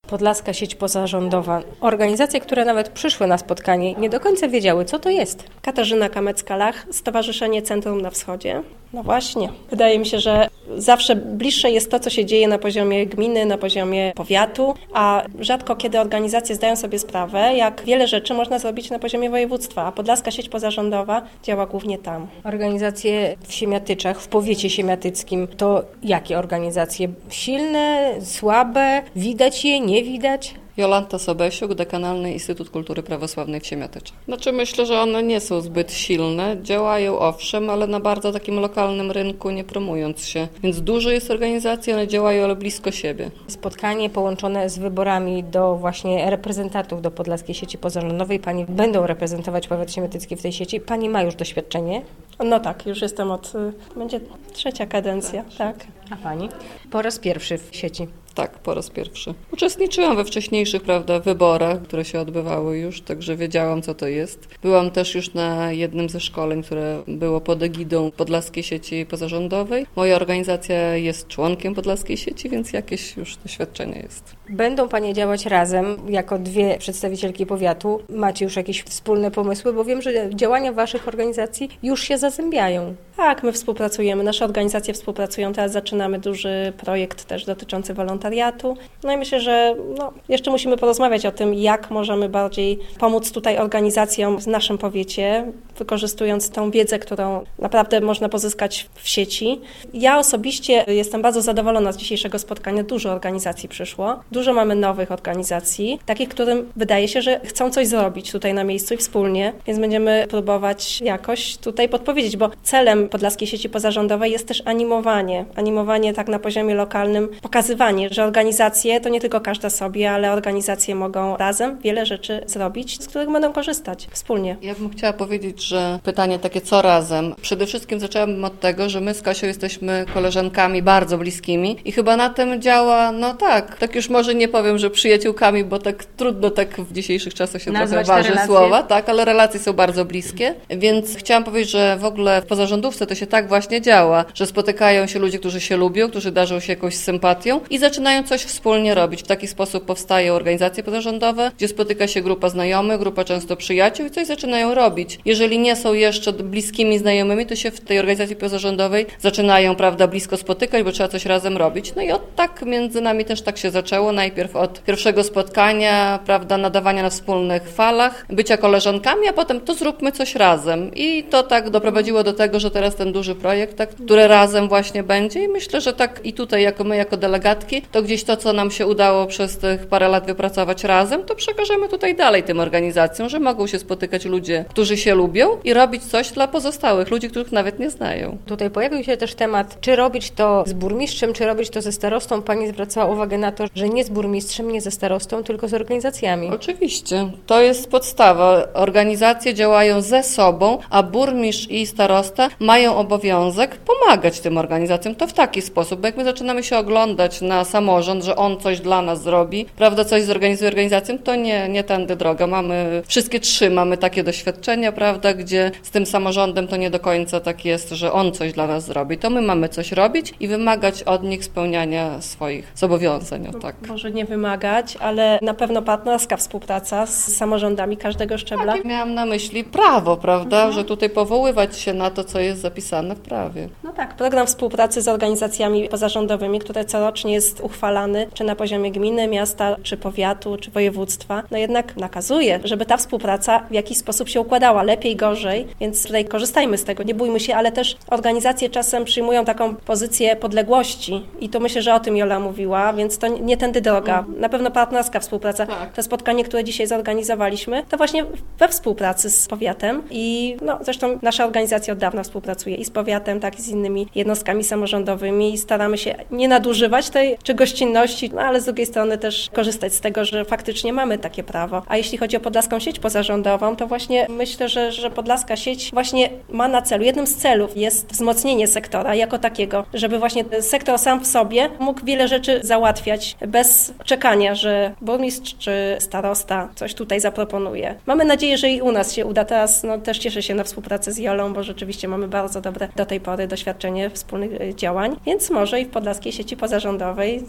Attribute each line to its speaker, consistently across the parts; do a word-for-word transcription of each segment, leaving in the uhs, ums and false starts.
Speaker 1: Podlaska Sieć Pozarządowa. Organizacje, które nawet przyszły na spotkanie, nie do końca wiedziały, co to jest.
Speaker 2: Katarzyna Kamecka-Lach, Stowarzyszenie Centrum na Wschodzie. No właśnie. Wydaje mi się, że zawsze bliższe jest to, co się dzieje na poziomie gminy, na poziomie powiatu, a rzadko kiedy organizacje zdają sobie sprawę, jak wiele rzeczy można zrobić na poziomie województwa, a Podlaska Sieć Pozarządowa działa głównie tam.
Speaker 1: Organizacje w Siemiatyczach, w powiecie siemiatyckim, to jakie organizacje? Silne, słabe? Widać je, nie widać?
Speaker 3: Jolanta Sobesiuk, Dekanalny Instytut Kultury Prawosławnej w Siemiatyczach. Znaczy myślę, że one nie są zbyt silne, działają owszem, ale na bardzo takim lokalnym rynku, nie promując się. Więc dużo jest organizacji, one działają, ale blisko siebie.
Speaker 1: Spotkanie połączone z wyborami do właśnie reprezentantów do Podlaskiej Sieci Pozarządowej. Pani będą reprezentować powiat siemiatycki w tej sieci. Pani ma już doświadczenie?
Speaker 2: No tak, już jestem od... będzie trzecia kadencja, tak.
Speaker 1: A Pani? Po raz pierwszy w sieci.
Speaker 3: Tak, po raz pierwszy. Uczestniczyłam we wcześniejszych, prawda, wyborach, które się odbywały już, także wiedziałam, co to jest. Byłam też już na jednym ze szkoleń, które było pod egidą Podlaskiej Sieci Pozarządowej. Moja organizacja jest członkiem Podlaskiej Sieci, więc jakieś już doświadczenie jest.
Speaker 1: Będą Panie działać razem, jako dwie przedstawicielki powiatu. Macie już jakieś wspólne pomysły, bo wiem, że działania Waszych organizacji już się zazębiają.
Speaker 2: Tak, my współpracujemy, nasze organizacje współpracują. Teraz zaczynamy duży projekt też dotyczący wolontariatu. No i myślę, że no, jeszcze musimy porozmawiać o tym, jak możemy bardziej pomóc tutaj organizacjom w naszym powiecie, wykorzystując tą wiedzę, którą naprawdę można pozyskać w sieci. Ja osobiście jestem bardzo zadowolona z dzisiejszego spotkania. Dużo organizacji przyszło. Dużo mamy nowych organizacji, takich, którym wydaje się, że chcą coś zrobić tutaj na miejscu i wspólnie, więc będziemy próbować jakoś tutaj podpowiedzieć, bo celem Podlaskiej Sieci Pozarządowej jest też animowanie. Animowanie tak na poziomie lokalnym, pokazywanie, że organizacje to nie tylko każda sobie, ale organizacje mogą razem wiele rzeczy zrobić, z których będą korzystać wspólnie.
Speaker 3: Ja bym chciała powiedzieć, że pytanie takie co razem. Przede wszystkim zaczęłabym od tego, że my z Kasią jesteśmy koleżankami bardzo bliskimi i chyba na tym działa, no tak, tak już może nie powiem, że przyjaciółkami, bo tak trudno tak w dzisiejszych czasach się
Speaker 1: nazwać
Speaker 3: trochę waży
Speaker 1: relacje.
Speaker 3: Słowa, tak, ale relacje są bardzo bliskie, więc chciałam powiedzieć, że w ogóle w pozarządówce to się tak właśnie działa, że spotykają się ludzie, którzy się lubią, którzy darzą się jakąś sympatią i zaczynają coś wspólnie robić. W taki sposób powstają organizacje pozarządowe, gdzie spotyka się grupa znajomych, grupa często przyjaciół i coś zaczynają robić. Jeżeli nie są jeszcze bliskimi znajomymi, to się w tej organizacji pozarządowej zaczynają, prawda, blisko spotykać, bo trzeba coś razem robić. No i od tak między nami też tak się zaczęło. Najpierw od pierwszego spotkania, prawda, nadawania na wspólnych falach, bycia koleżankami, a potem to zróbmy coś razem. I to tak doprowadziło do tego, że teraz ten duży projekt, tak, który razem właśnie będzie i myślę, że tak i tutaj jako my, jako delegatki, to gdzieś to, co nam się udało przez tych parę lat wypracować razem, to przekażemy tutaj dalej tym organizacjom, że mogą się spotykać ludzie, którzy się lubią i robić coś dla pozostałych, ludzi, których nawet nie znają.
Speaker 1: Tutaj pojawił się też temat, czy robić to z burmistrzem, czy robić to ze starostą. Pani zwracała uwagę na to, że nie z burmistrzem, nie ze starostą, tylko z organizacjami.
Speaker 3: Oczywiście. To jest podstawa. Organizacje działają ze sobą, a burmistrz i starosta mają obowiązek pomagać tym organizacjom. To w taki sposób, bo jak my zaczynamy się oglądać na samorząd, że on coś dla nas zrobi, prawda, coś zorganizuje organizacją, to nie, nie tędy droga. Mamy, wszystkie trzy mamy takie doświadczenia, prawda, gdzie z tym samorządem to nie do końca tak jest, że on coś dla nas zrobi. To my mamy coś robić i wymagać od nich spełniania swoich zobowiązań. O, tak.
Speaker 2: Może nie wymagać, ale na pewno partnerska współpraca z samorządami każdego szczebla.
Speaker 3: Tak, miałam na myśli prawo, prawda, mhm. że tutaj powoływać się na to, co jest zapisane w prawie.
Speaker 2: No tak, program współpracy z organizacjami pozarządowymi, który corocznie jest uchwalany, czy na poziomie gminy, miasta, czy powiatu, czy województwa, no jednak nakazuje, żeby ta współpraca w jakiś sposób się układała, lepiej, gorzej, więc tutaj korzystajmy z tego, nie bójmy się, ale też organizacje czasem przyjmują taką pozycję podległości i to myślę, że o tym Jola mówiła, więc to nie tędy droga. Na pewno partnerska współpraca.
Speaker 3: Tak.
Speaker 2: To spotkanie, które dzisiaj zorganizowaliśmy, to właśnie we współpracy z powiatem i no, zresztą nasza organizacja od dawna współpracuje i z powiatem, tak i z innymi jednostkami samorządowymi i staramy się nie nadużywać tej czy gościnności, no ale z drugiej strony też korzystać z tego, że faktycznie mamy takie prawo. A jeśli chodzi o Podlaską Sieć Pozarządową, to właśnie myślę, że, że Podlaska Sieć właśnie ma na celu, jednym z celów jest wzmocnienie sektora jako takiego, żeby właśnie sektor sam w sobie mógł wiele rzeczy załatwiać bez czekania, że burmistrz czy starosta coś tutaj zaproponuje. Mamy nadzieję, że i u nas się uda. Teraz no, też cieszę się na współpracę z Jolą, bo rzeczywiście mamy bardzo dobre do tej pory doświadczenie wspólnych działań, więc może i w Podlaskiej Sieci Pozarządowej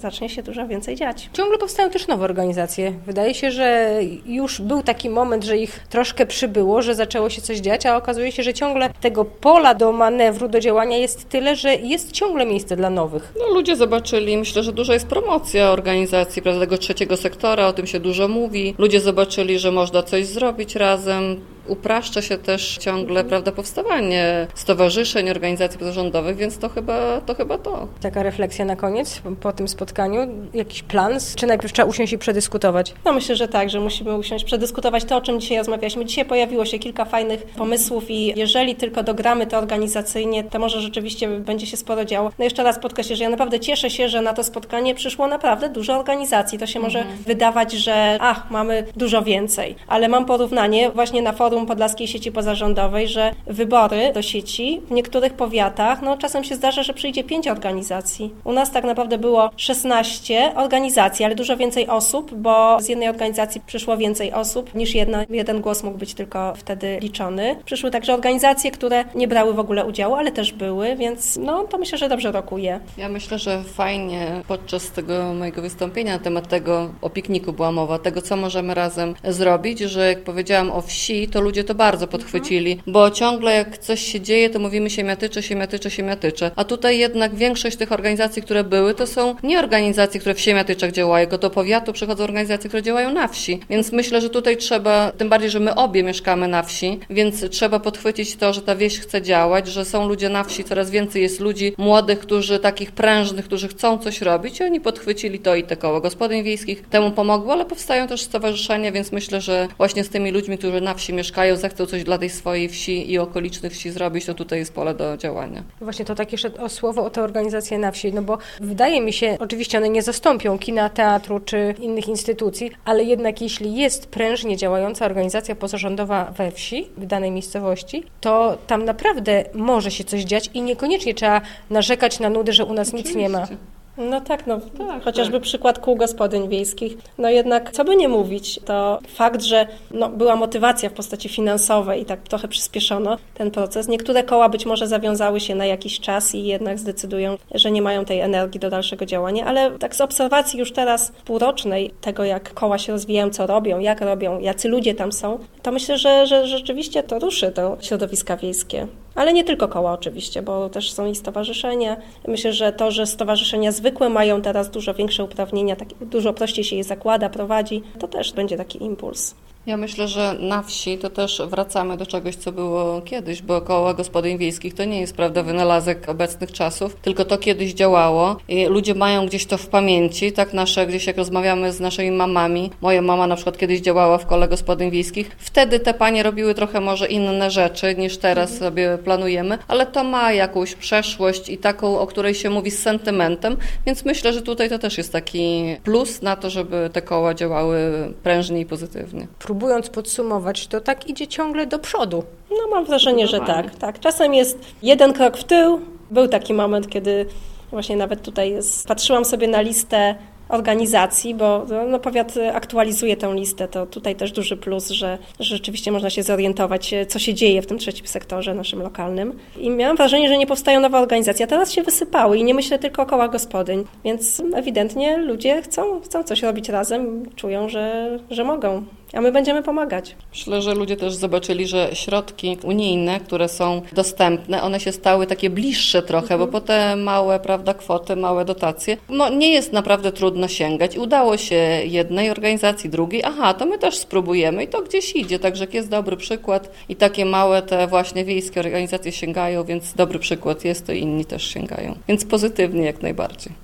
Speaker 2: zacznie się dużo więcej dziać.
Speaker 1: Ciągle powstają też nowe organizacje. Wydaje się, że już był taki moment, że ich troszkę przybyło, że zaczęło się coś dziać, a okazuje się, że ciągle tego pola do manewru, do działania jest tyle, że jest ciągle miejsce dla nowych.
Speaker 3: No, ludzie zobaczyli, myślę, że duża jest promocja organizacji, prawda, tego trzeciego sektora, o tym się dużo mówi. Ludzie zobaczyli, że można coś zrobić razem. Upraszcza się też ciągle, prawda, powstawanie stowarzyszeń, organizacji pozarządowych, więc to chyba to. Chyba to.
Speaker 1: Taka refleksja na koniec po tym spotkaniu? Jakiś plan? Czy najpierw trzeba usiąść i przedyskutować?
Speaker 2: No myślę, że tak, że musimy usiąść, przedyskutować to, o czym dzisiaj rozmawialiśmy. Dzisiaj pojawiło się kilka fajnych pomysłów i jeżeli tylko dogramy to organizacyjnie, to może rzeczywiście będzie się sporo działo. No jeszcze raz podkreślę, że ja naprawdę cieszę się, że na to spotkanie przyszło naprawdę dużo organizacji. To się może mhm. wydawać, że ach, mamy dużo więcej, ale mam porównanie właśnie na forum Podlaskiej Sieci Pozarządowej, że wybory do sieci w niektórych powiatach, no czasem się zdarza, że przyjdzie pięć organizacji. U nas tak naprawdę było szesnaście organizacji, ale dużo więcej osób, bo z jednej organizacji przyszło więcej osób niż jedna. Jeden głos mógł być tylko wtedy liczony. Przyszły także organizacje, które nie brały w ogóle udziału, ale też były, więc no to myślę, że dobrze rokuje.
Speaker 3: Ja myślę, że fajnie podczas tego mojego wystąpienia na temat tego, o pikniku była mowa, tego co możemy razem zrobić, że jak powiedziałam o wsi, to ludzie to bardzo podchwycili, mhm. bo ciągle jak coś się dzieje, to mówimy siemiatycze, siemiatycze, siemiatycze. A tutaj jednak większość tych organizacji, które były, to są nie organizacje, które w Siemiatyczach działają, tylko do powiatu przychodzą organizacje, które działają na wsi. Więc myślę, że tutaj trzeba, tym bardziej, że my obie mieszkamy na wsi, więc trzeba podchwycić to, że ta wieś chce działać, że są ludzie na wsi, coraz więcej jest ludzi młodych, którzy takich prężnych, którzy chcą coś robić i oni podchwycili to i te koło gospodyń wiejskich temu pomogło, ale powstają też stowarzyszenia, więc myślę, że właśnie z tymi ludźmi, którzy na wsi mieszkają, zechcą coś dla tej swojej wsi i okolicznych wsi zrobić, to tutaj jest pole do działania.
Speaker 1: Właśnie to tak jeszcze o słowo o te organizacje na wsi, no bo wydaje mi się, oczywiście one nie zastąpią kina, teatru czy innych instytucji, ale jednak jeśli jest prężnie działająca organizacja pozarządowa we wsi, w danej miejscowości, to tam naprawdę może się coś dziać i niekoniecznie trzeba narzekać na nudy, że u nas
Speaker 3: Oczywiście.
Speaker 1: nic nie ma.
Speaker 2: No tak, no
Speaker 3: tak,
Speaker 2: chociażby
Speaker 3: tak.
Speaker 2: przykład kół gospodyń wiejskich. No jednak, co by nie mówić, to fakt, że no, była motywacja w postaci finansowej i tak trochę przyspieszono ten proces. Niektóre koła być może zawiązały się na jakiś czas i jednak zdecydują, że nie mają tej energii do dalszego działania, ale tak z obserwacji już teraz półrocznej tego, jak koła się rozwijają, co robią, jak robią, jacy ludzie tam są, to myślę, że, że rzeczywiście to ruszy to środowiska wiejskie. Ale nie tylko koła oczywiście, bo też są i stowarzyszenia. Myślę, że to, że stowarzyszenia zwykłe mają teraz dużo większe uprawnienia, tak, dużo prościej się je zakłada, prowadzi, to też będzie taki impuls.
Speaker 3: Ja myślę, że na wsi to też wracamy do czegoś, co było kiedyś, bo koła gospodyń wiejskich to nie jest, prawda, wynalazek obecnych czasów, tylko to kiedyś działało i ludzie mają gdzieś to w pamięci, tak nasze, gdzieś jak rozmawiamy z naszymi mamami, moja mama na przykład kiedyś działała w kole gospodyń wiejskich, wtedy te panie robiły trochę może inne rzeczy niż teraz mhm. sobie planujemy, ale to ma jakąś przeszłość i taką, o której się mówi z sentymentem, więc myślę, że tutaj to też jest taki plus na to, żeby te koła działały prężnie i pozytywnie.
Speaker 1: Próbując podsumować, to tak idzie ciągle do przodu.
Speaker 2: No mam wrażenie, że tak, tak. Czasem jest jeden krok w tył. Był taki moment, kiedy właśnie nawet tutaj jest, patrzyłam sobie na listę organizacji, bo no, powiat aktualizuje tę listę, to tutaj też duży plus, że, że rzeczywiście można się zorientować, co się dzieje w tym trzecim sektorze naszym lokalnym. I miałam wrażenie, że nie powstają nowe organizacje, a teraz się wysypały i nie myślę tylko o kołach gospodyń, więc ewidentnie ludzie chcą, chcą coś robić razem, czują, że, że mogą. A my będziemy pomagać.
Speaker 3: Myślę, że ludzie też zobaczyli, że środki unijne, które są dostępne, one się stały takie bliższe trochę, mhm. bo po te małe, prawda, kwoty, małe dotacje, no, nie jest naprawdę trudno sięgać. Udało się jednej organizacji, drugiej, aha, to my też spróbujemy i to gdzieś idzie, także jest dobry przykład i takie małe te właśnie wiejskie organizacje sięgają, więc dobry przykład jest, to inni też sięgają. Więc pozytywnie jak najbardziej.